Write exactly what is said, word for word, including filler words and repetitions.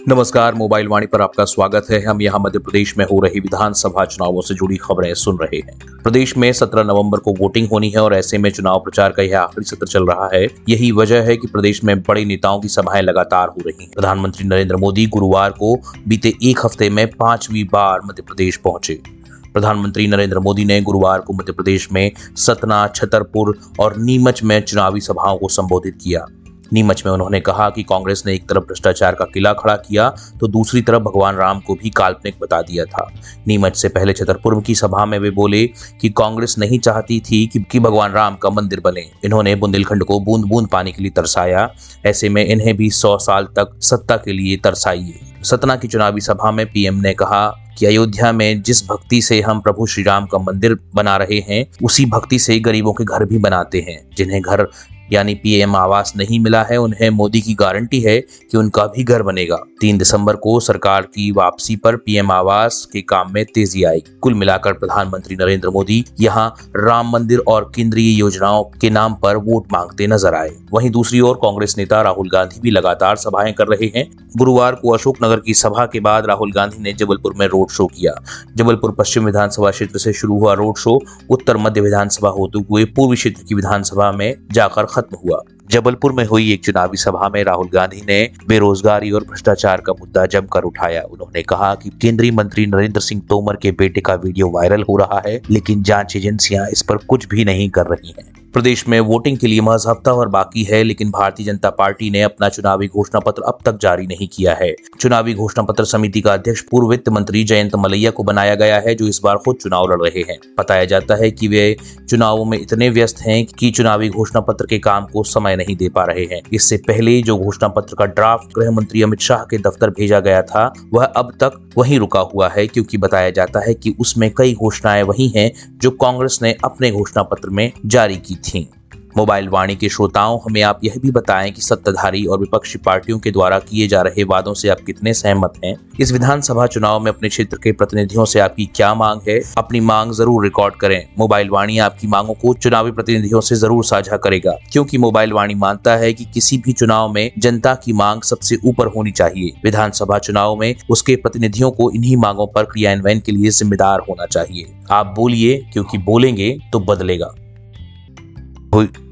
नमस्कार, मोबाइल वाणी पर आपका स्वागत है। हम यहाँ मध्य प्रदेश में हो रही विधानसभा चुनावों से जुड़ी खबरें सुन रहे हैं। प्रदेश में सत्रह नवंबर को वोटिंग होनी है और ऐसे में चुनाव प्रचार का यह आखिरी सत्र चल रहा है। यही वजह है कि प्रदेश में बड़े नेताओं की सभाएं लगातार हो रही हैं। प्रधानमंत्री नरेंद्र मोदी गुरुवार को बीते एक हफ्ते में पांचवी बार मध्य प्रदेश पहुंचे। प्रधानमंत्री नरेंद्र मोदी ने गुरुवार को मध्य प्रदेश में सतना, छतरपुर और नीमच में चुनावी सभाओं को संबोधित किया। नीमच में उन्होंने कहा कि कांग्रेस ने एक तरफ भ्रष्टाचार का किला खड़ा किया तो दूसरी तरफ भगवान राम को भी काल्पनिक बता दिया था। नीमच से पहले छतरपुर की सभा में वे बोले कि कांग्रेस नहीं चाहती थी कि, कि भगवान राम का मंदिर बने। इन्होंने बुंदेलखंड को बूंद बूंद पानी के लिए तरसाया, ऐसे में इन्हें भी सौ साल तक सत्ता के लिए तरसाइए। सतना की चुनावी सभा में पीएम ने कहा कि अयोध्या में जिस भक्ति से हम प्रभु श्री राम का मंदिर बना रहे हैं, उसी भक्ति से गरीबों के घर भी बनाते हैं। जिन्हें घर यानी पीएम आवास नहीं मिला है, उन्हें मोदी की गारंटी है कि उनका भी घर बनेगा। तीन दिसंबर को सरकार की वापसी पर पीएम आवास के काम में तेजी आई। कुल मिलाकर प्रधानमंत्री नरेंद्र मोदी यहां राम मंदिर और केंद्रीय योजनाओं के नाम पर वोट मांगते नजर आए। वहीं दूसरी ओर कांग्रेस नेता राहुल गांधी भी लगातार सभाएं कर रहे हैं। गुरुवार को अशोकनगर की सभा के बाद राहुल गांधी ने जबलपुर में रोड शो किया। जबलपुर पश्चिम विधानसभा क्षेत्र से शुरू हुआ रोड शो उत्तर मध्य विधानसभा होते हुए पूर्वी क्षेत्र की विधानसभा में जाकर खत्म हुआ। जबलपुर में हुई एक चुनावी सभा में राहुल गांधी ने बेरोजगारी और भ्रष्टाचार का मुद्दा जमकर उठाया। उन्होंने कहा कि केंद्रीय मंत्री नरेंद्र सिंह तोमर के बेटे का वीडियो वायरल हो रहा है, लेकिन जांच एजेंसियां इस पर कुछ भी नहीं कर रही हैं। प्रदेश में वोटिंग के लिए महज हफ्ता और बाकी है, लेकिन भारतीय जनता पार्टी ने अपना चुनावी घोषणा पत्र अब तक जारी नहीं किया है। चुनावी घोषणा पत्र समिति का अध्यक्ष पूर्व वित्त मंत्री जयंत मलैया को बनाया गया है, जो इस बार खुद चुनाव लड़ रहे हैं। बताया जाता है कि वे चुनावों में इतने व्यस्त हैं कि चुनावी घोषणा पत्र के काम को समय नहीं दे पा रहे हैं। इससे पहले जो घोषणा पत्र का ड्राफ्ट गृह मंत्री अमित शाह के दफ्तर भेजा गया था, वह अब तक वहीं रुका हुआ है, क्योंकि बताया जाता है कि उसमें कई घोषणाएं वही हैं जो कांग्रेस ने अपने घोषणा पत्र में जारी की थीं। मोबाइल वाणी के श्रोताओं, हमें आप यह भी बताएं कि सत्ताधारी और विपक्षी पार्टियों के द्वारा किए जा रहे वादों से आप कितने सहमत हैं। इस विधानसभा चुनाव में अपने क्षेत्र के प्रतिनिधियों से आपकी क्या मांग है, अपनी मांग जरूर रिकॉर्ड करें। मोबाइल वाणी आपकी मांगों को चुनावी प्रतिनिधियों से जरूर साझा करेगा, क्योंकि मोबाइल वाणी मानता है कि किसी भी चुनाव में जनता की मांग सबसे ऊपर होनी चाहिए। विधानसभा चुनाव में उसके प्रतिनिधियों को इन्हीं मांगों पर क्रियान्वयन के लिए जिम्मेदार होना चाहिए। आप बोलिए, क्योंकि बोलेंगे तो बदलेगा।